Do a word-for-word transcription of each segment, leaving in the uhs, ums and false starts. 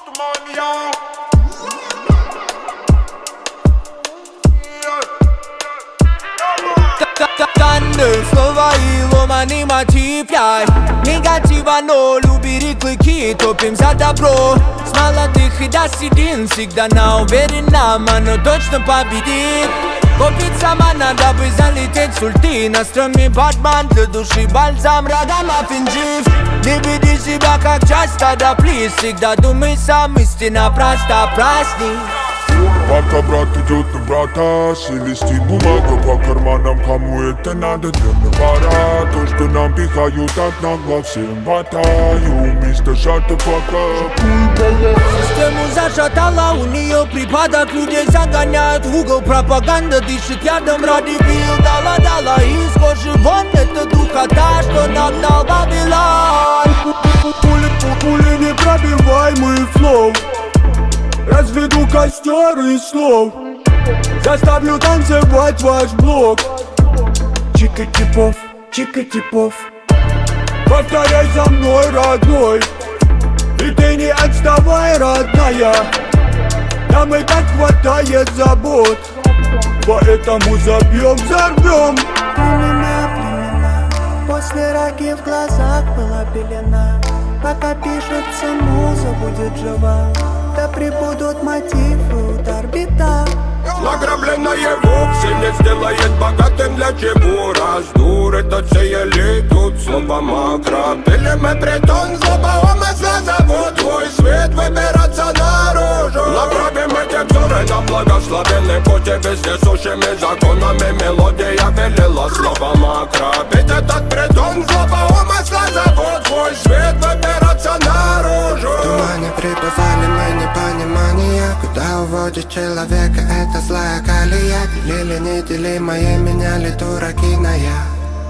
Танцы, слова и ломаный мотив, я негатива ноль, убери клыки, топим за добро. С молодых и до седин, всегда на уверенном, оно точно победит. Купить сама надо бы залететь с ульты. На стреме Батман, для души бальзам, радам офензив. Не веди себя как часто, да плиз. Всегда думай сам, истина проста, праздник. Пока брат идет на брата, шелестит бумага по карманам. Кому это надо, для навара. То, что нам пихают от нагло, всем ватаю. Мистер Шата пока. Систему зашатала, у нее припадок. Людей загоняют в угол, пропаганда дышит ядом ради бил. Дала-дала из кожи вон, это духота, что нагнал Вавилон. Пули непробиваемый флоу. Разведу костер из слов. Заставлю танцевать ваш блок. Чика-типов, чика-типов. Повторяй за мной, родной. И ты не отставай, родная. Нам и так хватает забот. Поэтому забьем, взорвем. Племена, племена. После раки в глазах была пелена. Пока пишется муза, будет жива. Да прибудут мотивы, удар, бита. Награбленное вовсе не сделает богатым. Для чего раздур этот сеяли? Тут слово макро. Пилим и притон, злоба умысла зовут твой свет выбираться наружу. Направим эти взоры на благословенный путь. И вездесущими законами мелодия велела слово макро. Ведь этот притон, злоба умысла зовут твой свет выбираться наружу. В тумане пребывали мы непонимания. Куда уводит человека эта злая колея? Делили неделимое, меняли дураки на я.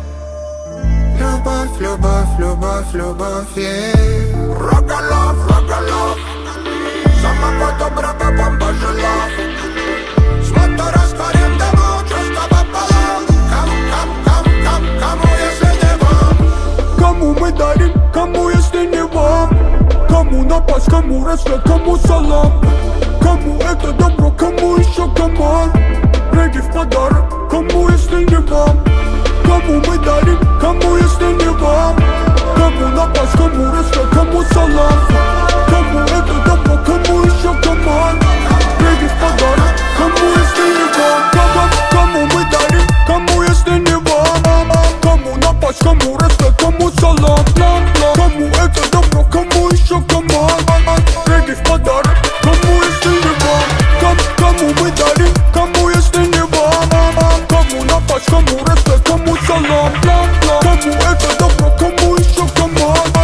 Любовь, любовь, любовь, любовь, yeah. Рогалов, рогалов. Самого доброго вам пожелав. С мотора скорим дыму, чувства пополам. Кому, кому, кому, кому, кому, если не вам? Кому мы дарим, кому, если не вам? Кому напасть, кому рассвет, кому салам? Кому это добро, кому еще команд? Регги в подарок, кому, если не вам? Кому мы дарим, кому, если не вам? Кому напасть, кому рассвет, кому салам? Кому это добро, кому еще команд? Регги в подарок, кому, если не вам? Кому мы дарим, кому, если не вам? Кому напасть, кому рассвет, кому салам? Кому это добро, кому еще команд? Регги в подарок, кому, если не вам? Кому мы дарим, кому, если не вам? Кому напасть, кому рассвет, кому салам? Кому это добро, кому еще команд?